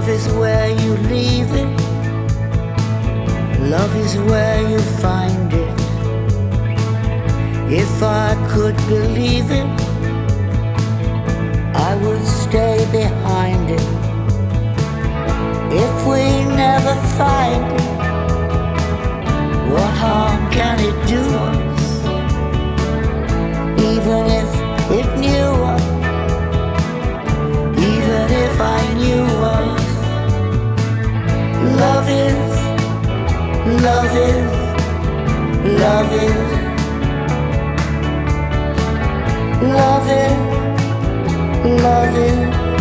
Love is where you leave it. Love is where you find it. If I could believe it, I would stay behind it. If we never find it, what harm can it do us? Even if it knew us, even if I knew us. Love is, love is, love is, love is, love is.